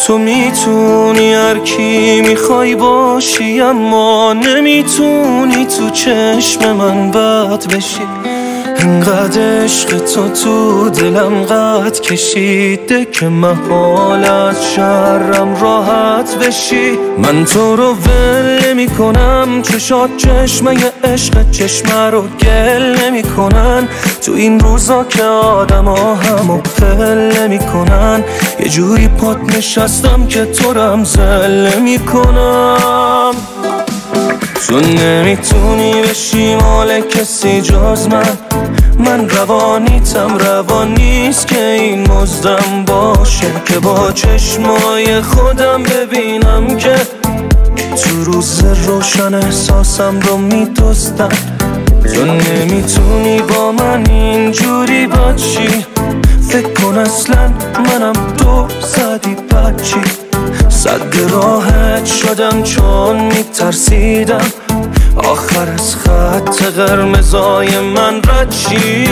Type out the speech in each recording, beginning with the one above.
تو میتونی هر کی میخوای باشی، اما نمیتونی تو چشم من بد بشی. انقدر عشق تو دلم قد کشیده که محال از شرم راحت بشی. من تو رو ول نمی کنم، چشات چشمه عشق چشمه رو گل نمی کنن. تو این روزا که آدم ها همو پل نمی کنن، یه جوری پات نشستم که تو رم زل نمی کنم. تو نمیتونی بشی مال کسی جز من روانیتم روان نیست که این مزدم باشه، که با چشمای خودم ببینم که تو روز روشن احساسم رو میدزدن. تو نمیتونی با من اینجوری باشی، فکر کن اصلا منم تو زدی بچی. صد راحت شدم چون میترسیدم آخر از خط قرمزای من رد شی.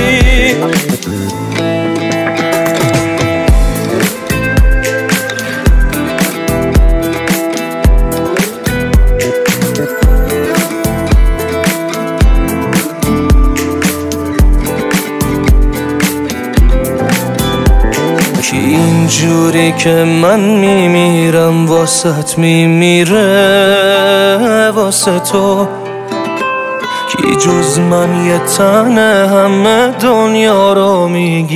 کی اینجوری که من میمیرم واسط میمیره واسه تو، کی جز من یه تنه همه دنیا رو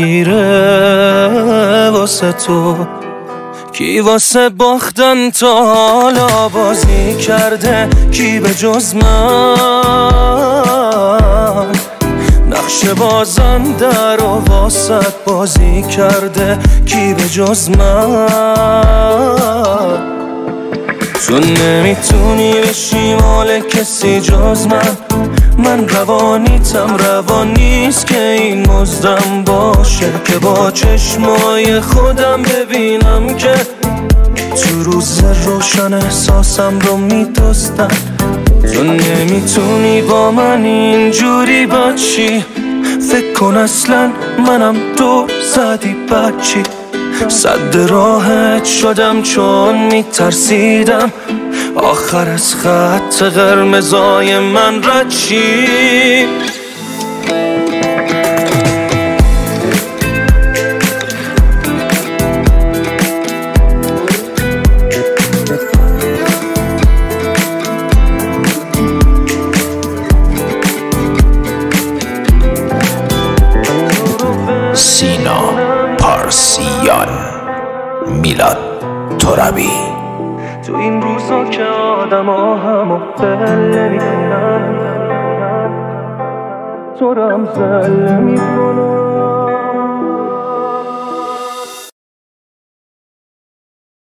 میگیره واسه تو. کی واسه باختن تا حالا بازی کرده، کی به جز من نقش بازنده رو واسط بازی کرده، کی به جز من. تو نمیتونی بشی مال کسی جز من روانیتم روان نیست که این مزدم باشه، که با چشمای خودم ببینم که تو روز روشن احساسم رو میدزدن. تو نمیتونی با من اینجوری باشی، فکر کن اصلا منم تو زدی بچی. صد راحت شدم چون میترسیدم آخر از خط قرمزای من رد شی. سینا پارسیان، میلاد ترابی. تو این روزا که آدم ها همو پل میکنن، تو رم زل میکنن.